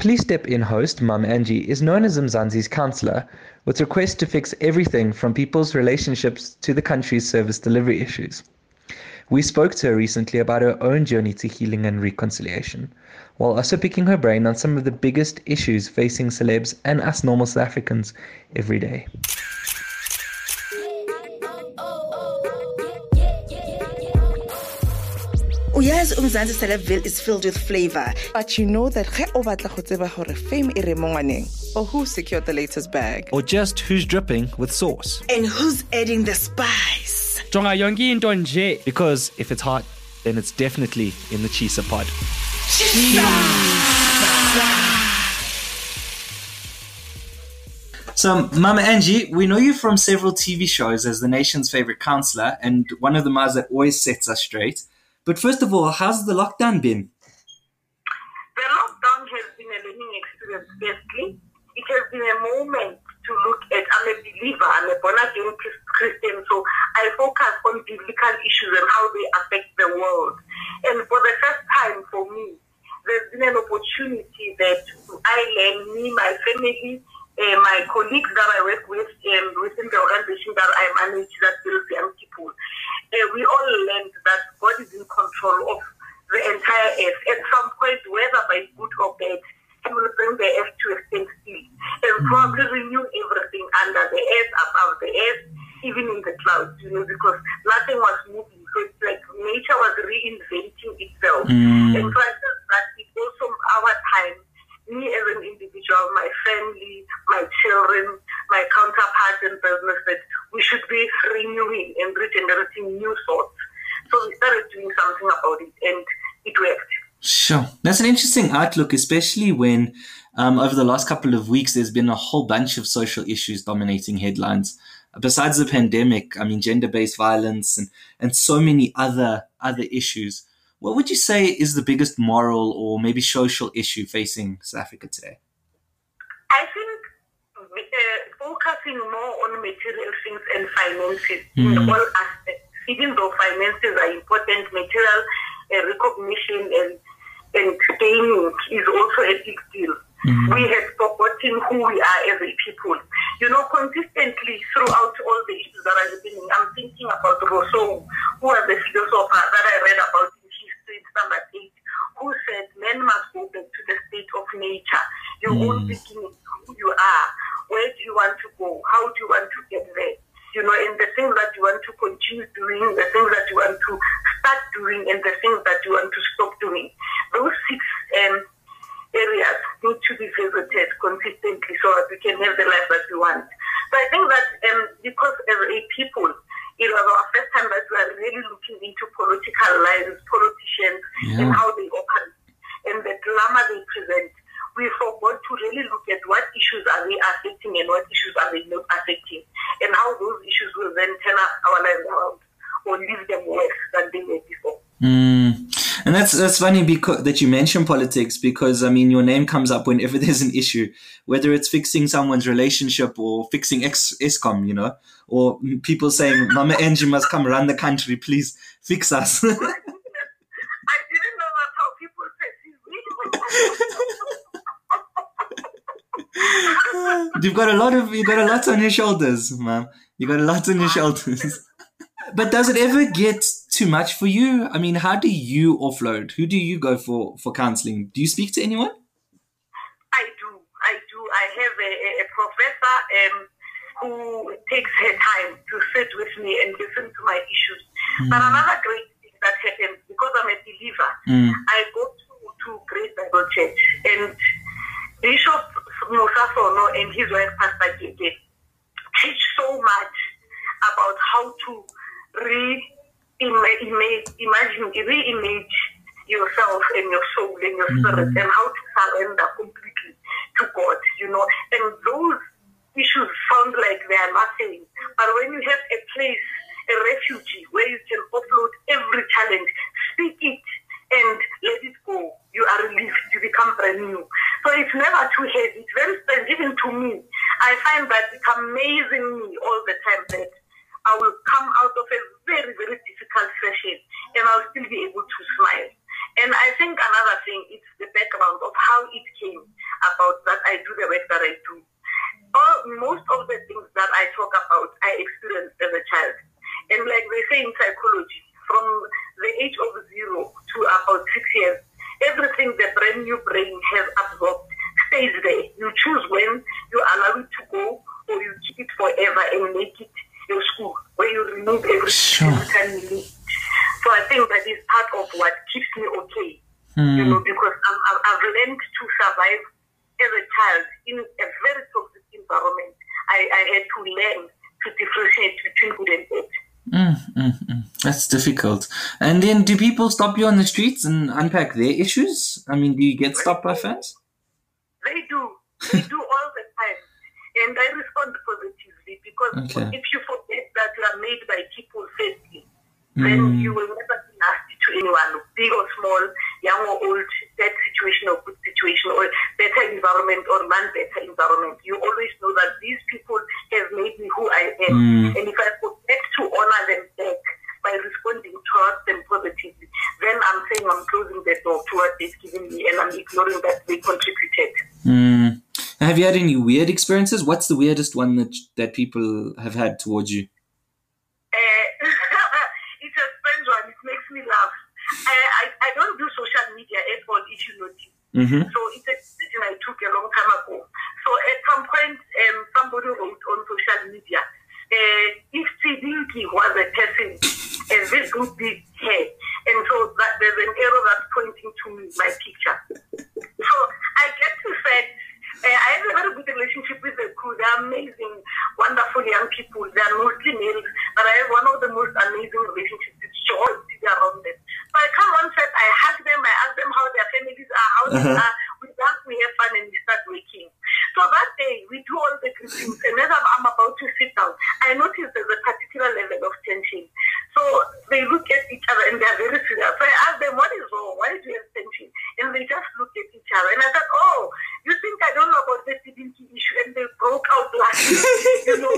Please Step In host, Mum Angie, is known as Mzansi's counsellor, with requests to fix everything from people's relationships to the country's service delivery issues. We spoke to her recently about her own journey to healing and reconciliation, while also picking her brain on some of the biggest issues facing celebs and us normal South Africans every day. Yes, Mzansi Celebville is filled with flavor. But you know that ge o batla go tseba hore fame e re mo ngwaneng, or who secured the latest bag, or just who's dripping with sauce, and who's adding the spice. Jonga yonke into nje. Because if it's hot, then it's definitely in the Chisa pod. So, Mama Angie, we know you from several TV shows as the nation's favorite counselor and one of the mas that always sets us straight. But first of all, how's the lockdown been? The lockdown has been a learning experience, firstly. It has been a moment to look at, I'm a believer, I'm a born-again Christian, so I focus on biblical issues and how they affect the world. And for the first time for me, there's been an opportunity that I learn, me, my family, my colleagues that I work with within the organization that I manage, that builds young people. We all learned that God is in control of the entire earth. At some point, whether by good or bad, He will bring the earth to a standstill and probably renew everything under the earth, above the earth, even in the clouds, because nothing was moving. So it's like nature was reinventing itself. And so I felt that it's also our time, me as an individual, my family, my children, my counterparts in business, that we should be renewing and regenerating new thoughts. So we started doing something about it, and it worked. Sure. That's an interesting outlook, especially when over the last couple of weeks, there's been a whole bunch of social issues dominating headlines. Besides the pandemic, I mean, gender-based violence and so many other issues. What would you say is the biggest moral or maybe social issue facing South Africa today? I think focusing more on material things and finances in all aspects. Even though finances are important, material recognition and gaining is also a big deal. We have forgotten who we are as a people. Consistently throughout all the issues that are happening, I'm thinking about Rousseau, who was the philosopher that I read about in history, standard 8, who said men must go back to the state of nature. Your own beginning, who you are, where do you want to go, how do you want to get there? And the things that you want to continue doing, the things that you want to start doing, and the things that you want to stop doing. Those 6 areas need to be visited consistently so that we can have the life that we want. So I think that because as a people, it was our first time that we are really looking into political lines, politicians, and how they operate, and the drama they present. We forgot to really look at what issues are they affecting and what issues are they not affecting, and how those issues will then turn our lives around or leave them worse than they were before. And that's funny because that you mention politics, because I mean your name comes up whenever there's an issue, whether it's fixing someone's relationship or fixing Eskom, or people saying Mama Angie must come run the country, please fix us. I didn't know that's how people said You've got a lot on your shoulders, ma'am. You got a lot on your shoulders. But does it ever get too much for you? I mean, how do you offload? Who do you go for counseling? Do you speak to anyone? I do. I have a professor who takes her time to sit with me and listen to my issues. But another great thing that happens, because I'm a believer, I go to Great Bible Church, and Bishop Musa Sono and his wife Pastor Gege teach so much about how to reimage yourself and your soul and your spirit, and how to surrender completely to God, and those issues sound like they are nothing, but when you have a place, a refuge where you can offload every challenge, speak it and let it go, you are released, you become brand new. So it's never too heavy. It's very strange, even to me. I find that it's amazing me all the time that I will come out of a very, very difficult session and I'll still be able to smile. And I think another thing is the background of how it came. about that I do the work that I do. Most of the things that I talk about, I experienced as a child. And like they say in psychology, from the age of 0 to about 6 years, everything the brand new brain has absorbed stays there. You choose when you allow it to go, or you keep it forever and make it your school, where you remove everything every time you leave. So I think that is part of what keeps me okay, you know, because I've learned to survive as a child in a very toxic environment. I had to learn to differentiate between good and bad. That's difficult. And then do people stop you on the streets and unpack their issues? I mean, do you get stopped by fans? They do. They do all the time. And I respond positively because if you forget that you are made by people firstly, then you will never be nasty to anyone, big or small, young or old, bad situation or good situation, or better environment or non-better environment. You always know that these people have made me who I am. And if I forget to honor them back by responding towards them positively, then I'm saying I'm closing the door to what they've given me and I'm ignoring that they contributed. Have you had any weird experiences? What's the weirdest one that people have had towards you? It's a strange one. It makes me laugh. I don't do social media at all, if you notice. So it's a decision I took a long time ago. So at some point, somebody wrote on social media, if Tsidinki was a person, this would be her. And so there's an arrow that's pointing to me, my picture. So I get to say, I have a very good relationship with the crew. They're amazing, wonderful young people. They're mostly males, but I have one of the most amazing relationships. It's joy to be around them. So I come on set, I hug them, I ask them how their families are, how they are. We dance, we have fun, and we start working. So that day, we do all the greetings, and as I'm about to sit down, I notice there's a particular level of tension. So they look at each other, and they're very serious. So I ask them, what is wrong? Why do you have tension? And they just look at each other. And I said, oh, you think I don't know about the Tsidinki issue? And they broke out laughing, you know,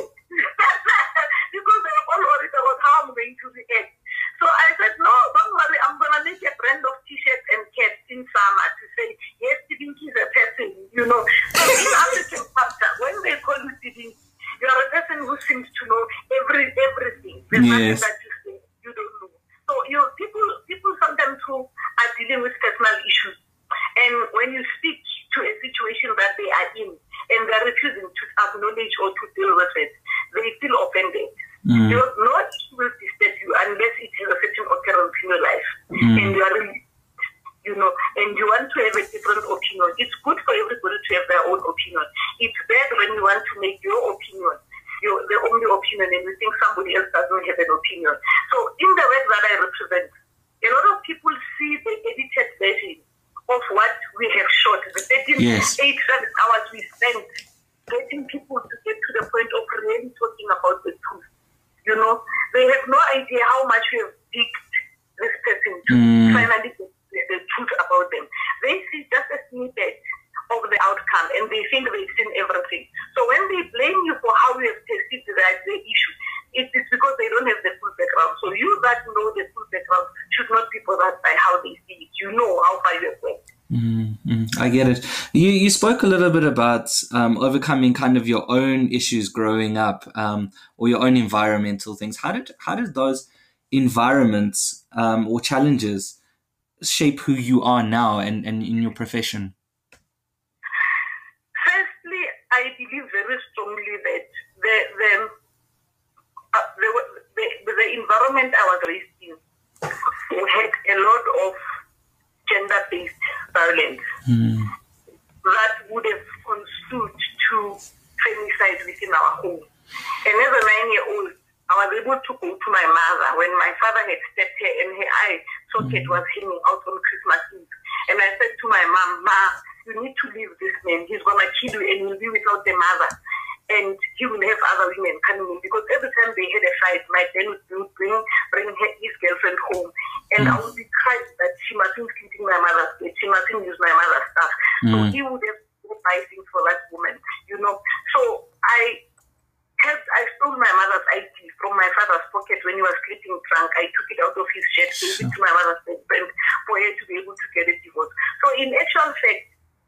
because they were all worried about how I'm going to react. So I said, no, don't worry. I'm going to make a brand of T-shirts and caps in summer to say, yes, Tsidinki is a person, you know. So in African culture, when they call you Tsidinki, you are a person who seems to know everything. There's nothing that you say you don't know. So people sometimes who are dealing with personal issues, and when you speak to a situation that they are in, and they're refusing to acknowledge or to deal with it, they feel offended. No one will disturb you unless it has a certain occurrence in your life, and you are really, you know, and you want to have a different opinion. It's good for everybody to have their own opinion. It's bad when you want to make your opinion the only opinion, and you think somebody else doesn't have an opinion. So in the work that I represent, a lot of people see the edited version of what we have shot, the 8 hours we spent getting people to get to the point of really talking about the truth. You know, they have no idea how much we have picked this person to finally get the truth about them. They see just a snippet of the outcome, and they think they've seen everything. So when they blame you for how you have perceived the issue, it is because they don't have the full background. So you that know the full background should not be bothered by how they see it. You know how far you have went. I get it. You spoke a little bit about overcoming kind of your own issues growing up, or your own environmental things. How did those environments or challenges shape who you are now and in your profession? Firstly, I believe very strongly that the environment I was raised in had a lot of gender-based violence that would have constituted to femicide within our home. And as a 9-year-old, I was able to go to my mother when my father had stepped here and her eye socket was hanging out on Christmas Eve. And I said to my mom, Ma, you need to leave this man. He's going to kill you and you'll be without the mother. And he will have other women coming in. Because every time they had a fight, my dad would bring his girlfriend home. And I would be crying that she mustn't sleep in my mother's bed. She mustn't use my mother's stuff. So he would have to buy things for that woman, you know. So I stole my mother's ID from my father's pocket when he was sleeping drunk. I took it out of his shirt, gave it to my mother's best friend for her to be able to get a divorce. So in actual fact,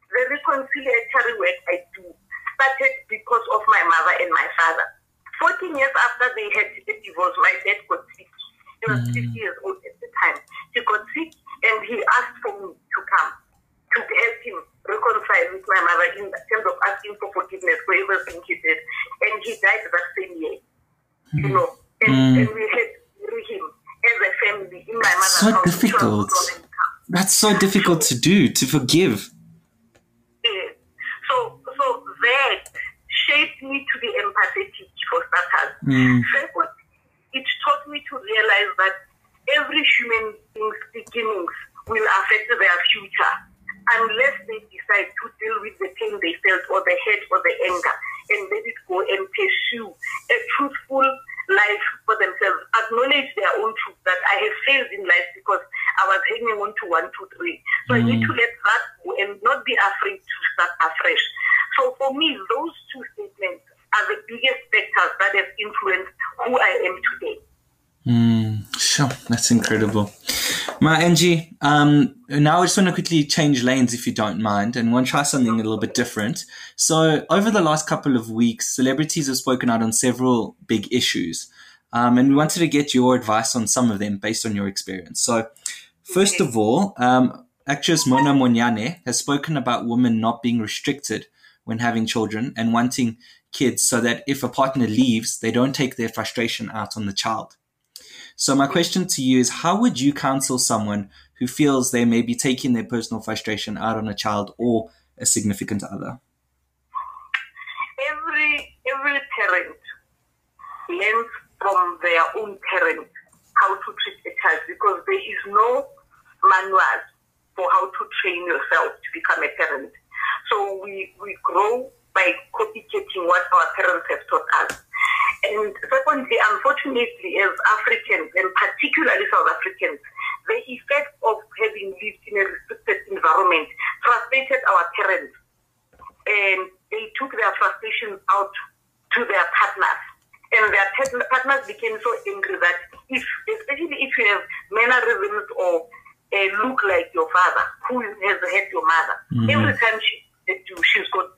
the reconciliatory work I do started because of my mother and my father. 14 years after they had a divorce, my dad got sick. He was 50 years old at the time. He got sick and he asked for me to come to help him reconcile with my mother in terms of asking for forgiveness for everything he did. And he died that same year. You know, and we had to bury him as a family in my mother's so house. difficult. That's so difficult to do, to forgive. Yeah. So that shaped me to be empathetic for starters. Second, it taught me to realize that every human being's beginnings will affect their future unless they decide to deal with the pain they felt or the hate or the anger and let it go and pursue a truthful life for themselves. Acknowledge their own truth that I have failed in life because I was hanging on to 1, 2, 3. So I need to let that go and not be afraid to start afresh. So for me, those two statements are the biggest factors that have influenced who I am today. Sure, that's incredible. Angie, now I just want to quickly change lanes if you don't mind, and want to try something a little bit different. So over the last couple of weeks, celebrities have spoken out on several big issues, and we wanted to get your advice on some of them based on your experience. So first of all, actress Mona Monyane has spoken about women not being restricted when having children and wanting kids so that if a partner leaves, they don't take their frustration out on the child. So my question to you is, how would you counsel someone who feels they may be taking their personal frustration out on a child or a significant other? Every parent learns from their own parent how to treat a child because there is no manual for how to train yourself to become a parent. So we grow by copycatting what our parents have taught us. And secondly, unfortunately, as Africans, and particularly South Africans, the effect of having lived in a restricted environment frustrated our parents. And they took their frustrations out to their partners. And their partners became so angry that especially if you have mannerisms or look like your father, who has had your mother, every time she's got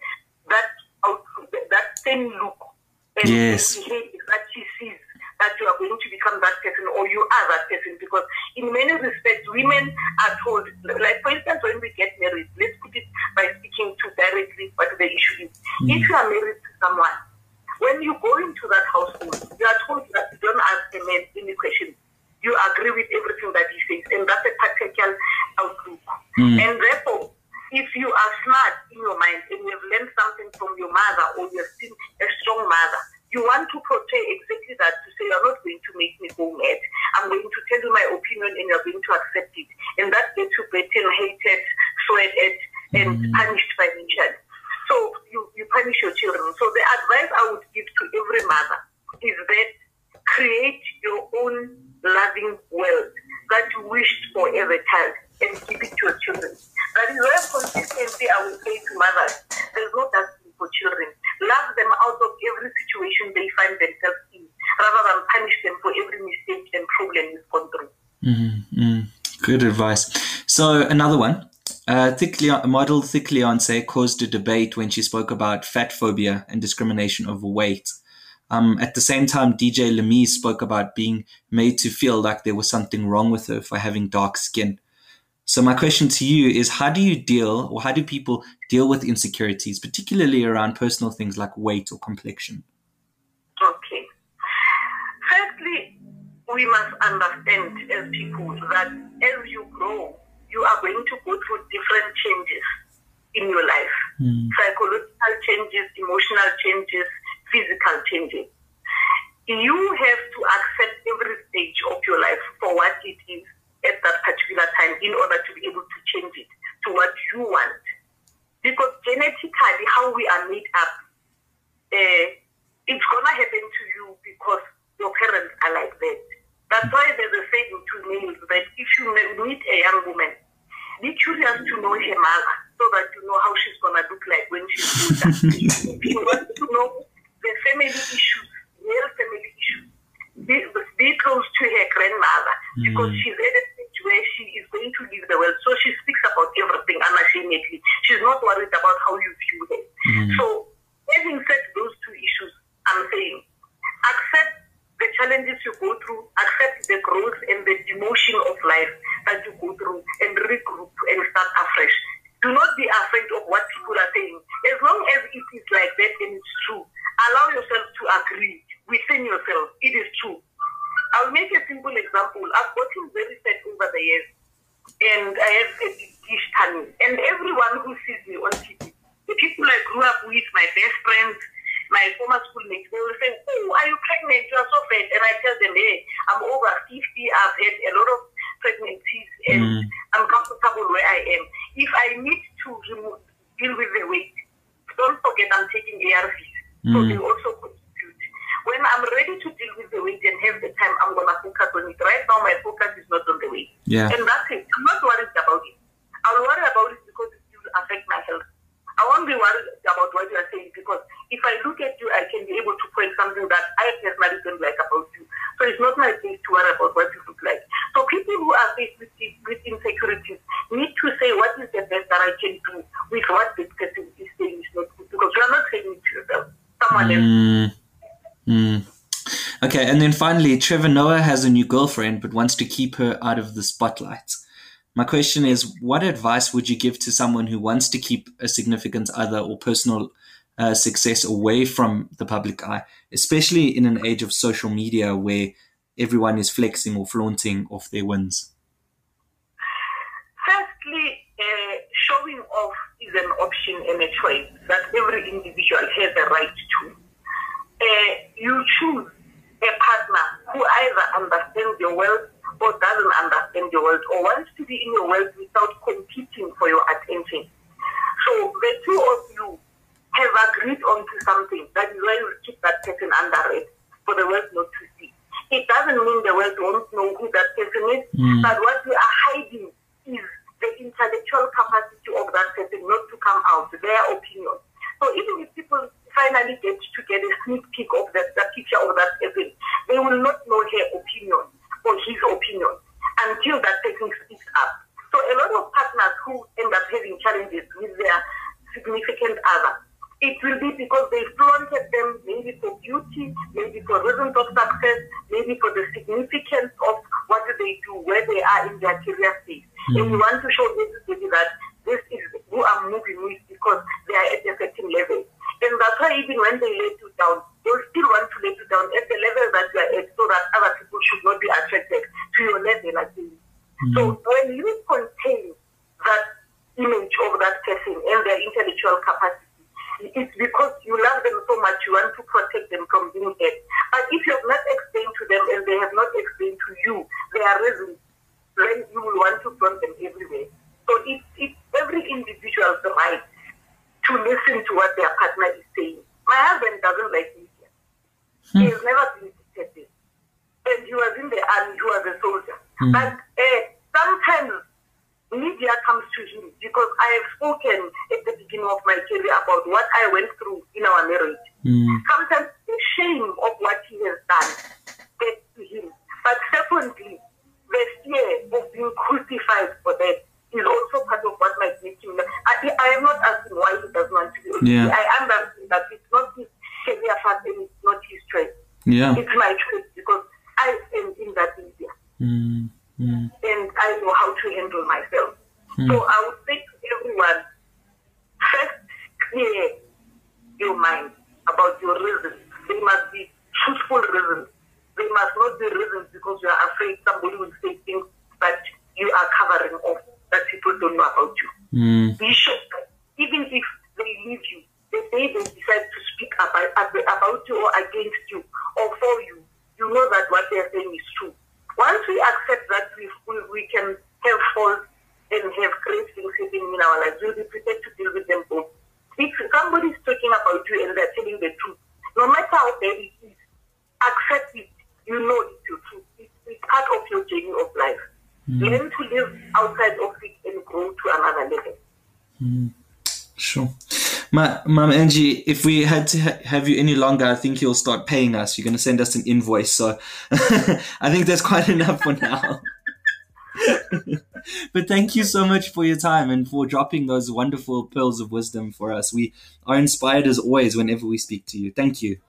that same look. And behavior that she sees that you are going to become that person or you are that person, because in many respects women are told, like for instance when we get married, let's put it by speaking to directly what the issue is. If you are married to someone, when you go into that household, you are told that you don't ask a man any questions. You agree with everything that he says, and that's a practical outlook. And therefore, if you are smart in your mind and you have learned something from your mother or you have seen a strong mother, you want to portray exactly that, to say you're not going to make me go mad. I'm going to tell you my opinion and you're going to accept it. And that gets you beaten, hated, sweated, and punished financially. So you punish your children. So the advice I would give to every mother is that create your own loving world that you wished for as a child and give it to your children. That is where consistency I will say to mothers, there's no dustbin for children. Love them out of every situation they find themselves in, rather than punish them for every mistake and problem you've gone through. Good advice. So another one. Model Thick Leonce caused a debate when she spoke about fat phobia and discrimination over weight. At the same time, DJ Lemise spoke about being made to feel like there was something wrong with her for having dark skin. So my question to you is, how do people deal with insecurities, particularly around personal things like weight or complexion? Okay. Firstly, we must understand as people that as you grow, you are going to go through different changes in your life. Psychological changes, emotional changes, physical changes. You have to accept every stage of your life for what it is at that particular time in order to be able to change it to what you want. Because genetically, how we are made up, it's going to happen to you because your parents are like that. That's why there's a saying to males that if you meet a young woman, be curious to know her mother so that you know how she's going to look like when she's older. If you want to know the family issues, real family issues, be close to her grandmother because she's at a stage where she is going to leave the world. So she speaks about everything unashamedly. She's not worried So, having said those two issues, I'm saying, accept the challenges you go through, accept the growth and the demotion of life that you go through, and regroup and start afresh. Do not be afraid of what people are saying. As long as it is like that and it's true, allow yourself to agree within yourself. It is true. I'll make a simple example. I've gotten very sad over the years, and I have a big dish tummy. And everyone who sees me on TV, the people I grew up with, my best friends, my former schoolmates, they will say, "Oh, are you pregnant? You are so fat." And I tell them, "Hey, I'm over 50. I've had a lot of pregnancies, and I'm comfortable where I am. If I need to deal with the weight, don't forget I'm taking ARVs. So they also contribute. When I'm ready to deal with the weight and have the time, I'm going to focus on it. Right now, my focus is not on the weight. Yeah. And that's it. I'm not worried about it. I'll worry about it because it will affect my health. I won't be worried about what you are saying because if I look at you, I can be able to point something that I personally don't like about you. So it's not my place to worry about what you look like. So people who are faced with insecurities need to say what is the best that I can do with what this person is saying is not good because you are not saying it to yourself. Someone else. Okay, and then finally, Trevor Noah has a new girlfriend but wants to keep her out of the spotlight. My question is, what advice would you give to someone who wants to keep a significant other or personal success away from the public eye, especially in an age of social media where everyone is flexing or flaunting off their wins? Firstly, showing off is an option and a choice that every individual has a right to. You choose a partner who either understands your wealth or doesn't understand your wealth or wants to be in your wealth without competing for your attention. So the two of you have agreed onto something. That is why you keep that person under it for the world not to see. It doesn't mean the world won't know who that person is, but what you are hiding is the intellectual capacity of that person not to come out, their opinion. So even if people finally get to get a sneak peek of the picture of that person, they will not know her opinion or his opinion until that person speaks up. So a lot of partners who end up having challenges with their significant other, it will be because they flaunted them maybe for beauty, maybe for reasons of success, maybe for the significance of what do they do, where they are in their career stage. And we want to show this that this is who I'm moving with because they are at a certain level. And that's why even when they let you down, they'll still want to let you down at the level that you are at so that other people should not be attracted to your level again. So when you contain that image of that person and their intellectual capacity, it's because you love them so much, you want to protect them from being hurt. But if you have not explained to them and they have not explained to you their reasons, then you will want to front them everywhere. So it's every individual's right to listen to what their partner is saying. My husband doesn't like media. He has never been detected. And he was in the army, he was a soldier. But sometimes media comes to him because I have spoken at the beginning of my career about what I went through in our marriage. Sometimes the shame of what he has done gets to him. But secondly, the fear of being crucified for that is also part of what might make him. I am not asking why he doesn't want to be. Yeah. I understand that it's not his career path and it's not his choice. Yeah. It's my choice because I am in that media. And I know how to handle myself. So I would say to everyone, first clear your mind about your reasons. They must be truthful reasons. They must not be reasons because you are afraid somebody will say things that you are covering off, that people don't know about you. Be sure, even if they leave you, the day they decide to speak about you or against you or for you, you know that what they are saying is true. Once we accept that we can have faults and have great things happening in our lives, we'll be prepared to deal with them both. If somebody is talking about you and they're telling the truth, no matter how bad it is, accept it. You know it's your truth. It's part of your journey of life. Learn to live outside of it and grow to another level. Sure. Ma'am Angie, if we had to have you any longer, I think you'll start paying us. You're going to send us an invoice. So I think that's quite enough for now. But thank you so much for your time and for dropping those wonderful pearls of wisdom for us. We are inspired as always whenever we speak to you. Thank you.